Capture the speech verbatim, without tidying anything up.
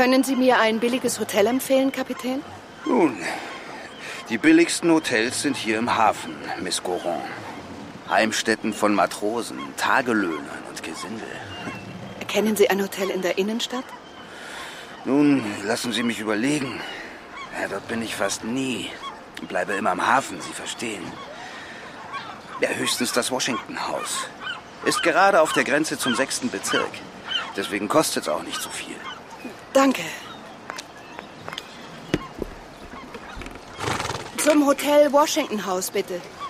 Können Sie mir ein billiges Hotel empfehlen, Kapitän? Nun, die billigsten Hotels sind hier im Hafen, Miss Goron. Heimstätten von Matrosen, Tagelöhnern und Gesindel. Kennen Sie ein Hotel in der Innenstadt? Nun, lassen Sie mich überlegen. Ja, dort bin ich fast nie. Ich bleibe immer am Hafen, Sie verstehen. Ja, höchstens das Washington House. Ist gerade auf der Grenze zum sechsten Bezirk. Deswegen kostet es auch nicht so viel. Danke. Zum Hotel Washington House, bitte.